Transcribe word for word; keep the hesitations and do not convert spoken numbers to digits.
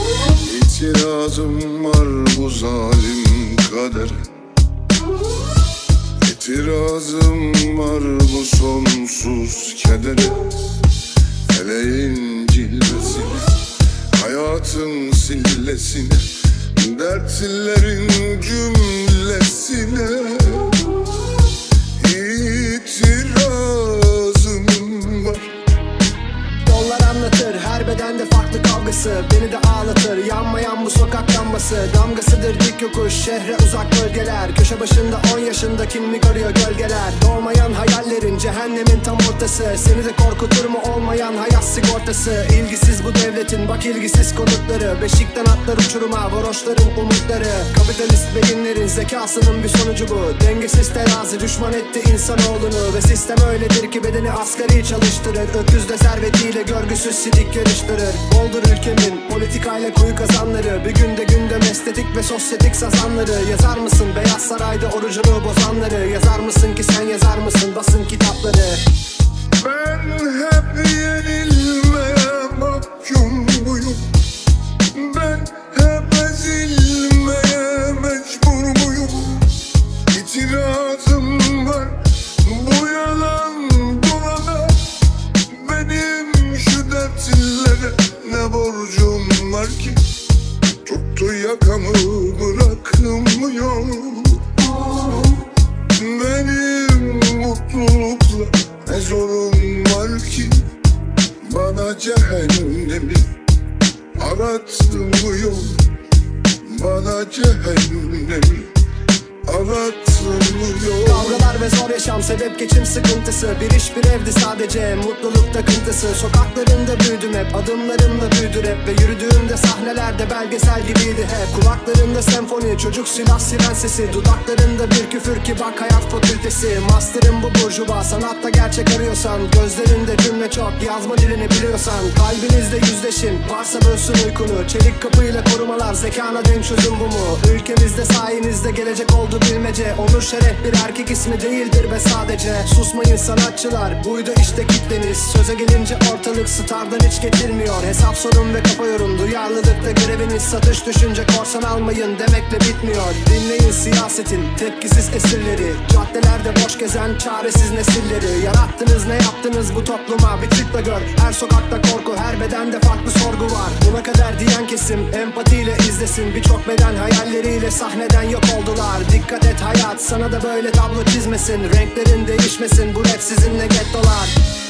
İtirazım var bu zalim kadere, İtirazım var bu sonsuz kedere. Feleğin cilvesine, hayatın sillesine, dertlerin cümlesine itirazım var. Yollar anlatır her bedende farklı kavgası, beni de ağlatır yanmayan bu sokak lambası. Damgasıdır dik yokuş şehre uzak bölgeler, köşe başında on yaşında kimlik arıyor gölgeler. Doğmayan hayallerin cehennemin tam ortası, seni de korkutur mu olmayan hayat sigortası. İlgisiz bu devletin bak ilgisiz konutları, beşikten atlar uçuruma varoşların umutları. Kapitalist beyinlerin zekasının bir sonucu bu, dengesiz terazi düşman etti insanoğlunu. Ve sistem öyledir ki bedeni asgari çalıştırır, öküzle servetiyle görgüsüz sidik yarıştırır. Boldur ülkemin politikayla kuyu kazanları, bir günde gündem estetik ve sosyetik sazanları. Yazar mısın Beyaz Saray'da orucunu bozanları, yazar mısın ki sen yazar mısın basın kitapları. Ben hep yenilmeye mahkum muyum? Ben hep ezilmeye mecbur muyum? İtirazım var bu yalan dolana, benim şu dertlere ne borcum var ki? Tuttu yakamı bırakmıyor. Benim mutlulukla ne zorum var ki? Bana cehennemi aratmıyor. Bana cehennemi aratmıyor. Kavgalar ve zor yaşam sebep geçim sıkıntısı, bir iş bir evdi sadece mutluluk takıntısı. Sokaklarında büyüdüm hep, adımlarımla büyüdü rap, ve yürüdüğümde sahnelerde belgesel gibiydi hep. Kulaklarında senfoni, çocuk silah siren sesi, dudaklarında bir küfür ki bak hayat fakültesi. Master'ım bu burjuva, sanatta gerçek arıyorsan, gözlerinde cümle çok, yazma dilini biliyorsan. Kalbinizde yüzleşin, varsa bölsün uykunu, çelik kapıyla korumalar, zekana denk çözüm bu mu? Ülkemizde sayenizde gelecek oldu bilmece, onur şeref bir erkek ismi değildir be sadece. Susmayın sanatçılar, buydu işte kitleniz, söze gelince ortalık stardan hiç getirmiyor. Hesap sorun ve kafa yorum, duyarlılıkta göreviniz, satış düşünce korsan almayın demekle bitmiyor. Dinleyin siyasetin tepkisiz esirleri, caddelerde boş gezen çaresiz nesilleri. Yarattınız ne yaptınız bu topluma, bir tıkla gör. Her sokakta korku, her bedende farklı sorgu var. Buna kadar diyen kesim empatiyle izlesin, birçok beden hayalleriyle sahneden yok oldular. Dikkat et hayat sana da böyle tablo çizmesin, renklerin değişmesin, bu rap sizinle gettolar.